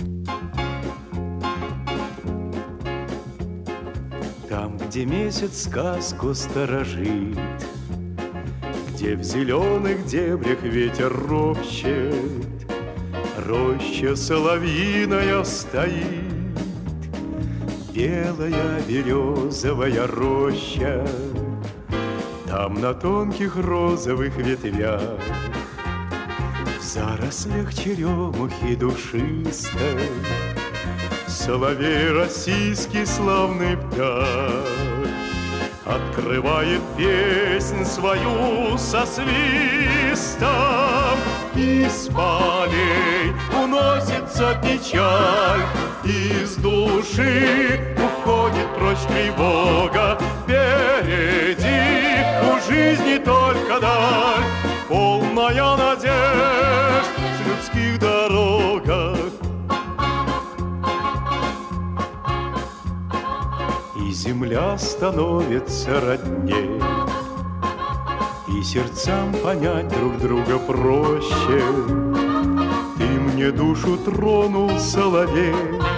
Там, где месяц сказку сторожит, где в зеленых дебрях ветер ропщет, роща соловьиная стоит, белая березовая роща. Там на тонких розовых ветвях, в зарослях черемухи душистой, соловей российский славный птах открывает песнь свою со свистом. Из полей уносится печаль, из души уходит прочь тревога. Впереди у жизни только даль, полная надежд в людских дорогах. И земля становится родней, и сердцам понять друг друга проще. Ты мне душу тронул, соловей,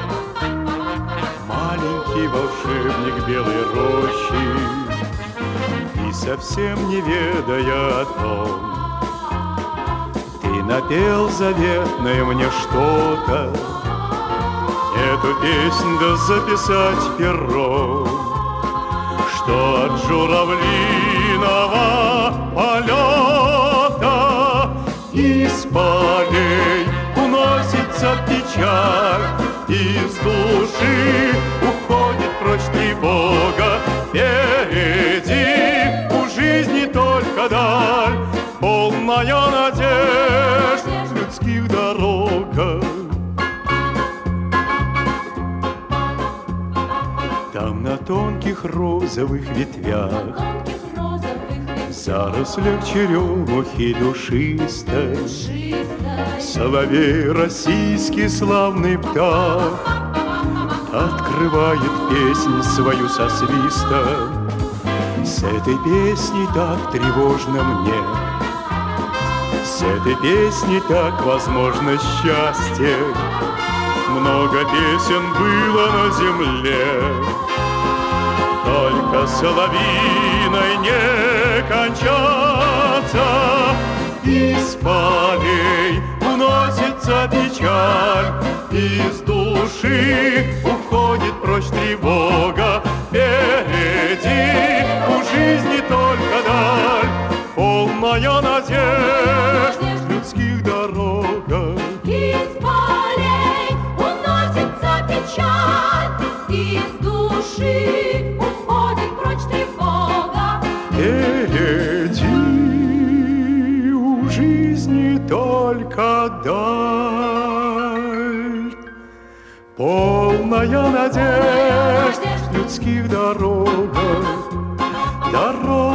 маленький волшебник белой рощи, и совсем не ведая о том, ты напел заветное мне что-то. Эту песнь да записать пером, что от журавлиного полета из полей уносится печаль, из души уходит прочь тревога. Впереди у жизни только даль, полная надежд в людских дорогах. Там на тонких розовых ветвях, в зарослях черемухи душистой, соловей российский славный птах открывает песнь свою со свистом. С этой песней так тревожно мне, с этой песней так возможно счастье. Много песен было на земле, только соловьиной не кончаться. Из полей уносится печаль, из души уходит прочь тревога. Впереди у жизни только даль, полная надежд в людских дорогах. Из полей уносится печаль, из души уходит прочь тревога. Впереди у жизни только даль, полная надежд в людских дорогах.